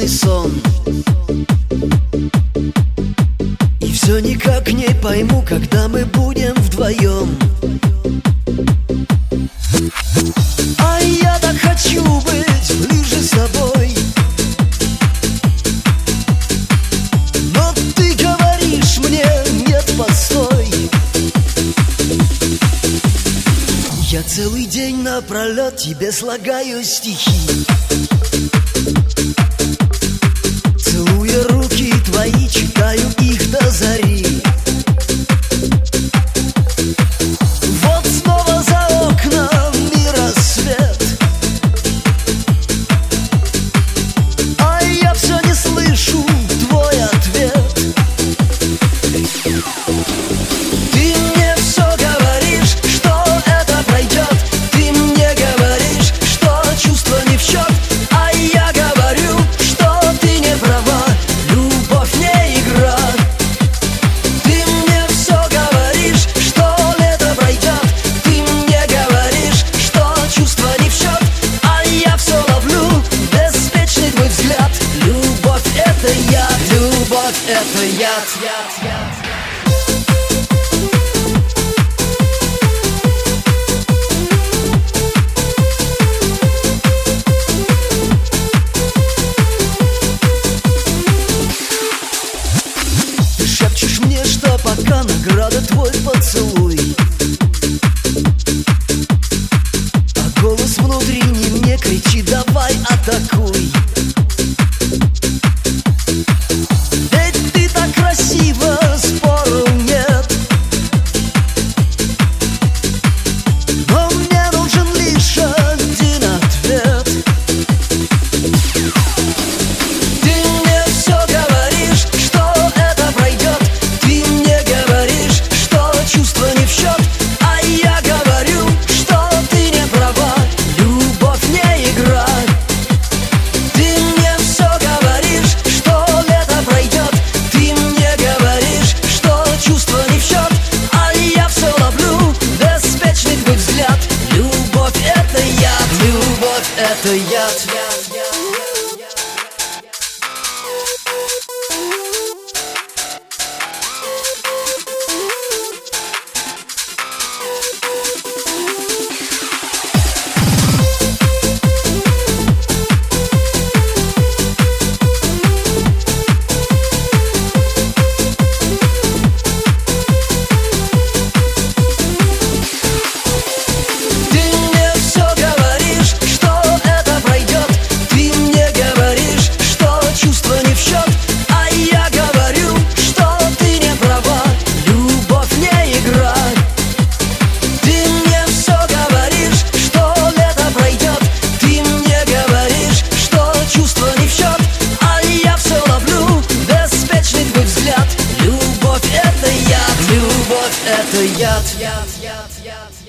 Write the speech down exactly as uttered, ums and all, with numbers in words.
сон. И все никак не пойму, когда мы будем вдвоем. А я так хочу быть ближе с тобой, но ты говоришь мне: нет, постой. Я целый день напролет тебе слагаю стихи, целуя руки твои, читаю их до зари. Вот снова за окнами рассвет, а я все не слышу твой ответ. Ты мне все говоришь, что это пройдет. Ты мне говоришь, что чувства не в счет, а я говорю, что ты не права, любовь не игра. Ты мне все говоришь, что лето пройдет. Ты мне говоришь, что чувства не в счет, а я все ловлю беспечный твой взгляд. Любовь — это яд, любовь — это яд, яд, яд. Шепчешь мне, что пока награда твой поцелуй, а голос внутренний мне кричит: давай атакуй. Ведь ты так красива, спору нет, но мне нужен лишь один ответ. Ты мне все говоришь, что это пройдет. Ты мне говоришь, что чувства не в счет, а я говорю, что ты не права, любовь не игра. Ты мне все говоришь, что лето пройдет. Ты мне говоришь, что чувства не в счет, а я все ловлю беспечный твой взгляд. Любовь — это яд, любовь — это яд. Ты мне все говоришь, что это пройдет. Ты мне говоришь, что чувства не в счет, а я говорю, что ты не права, любовь не игра. Ты мне все говоришь, что лето пройдет. Ты мне говоришь, что чувства не в счет, а я все ловлю беспечный твой взгляд. Любовь — это яд, любовь — это яд, яд, яд, яд.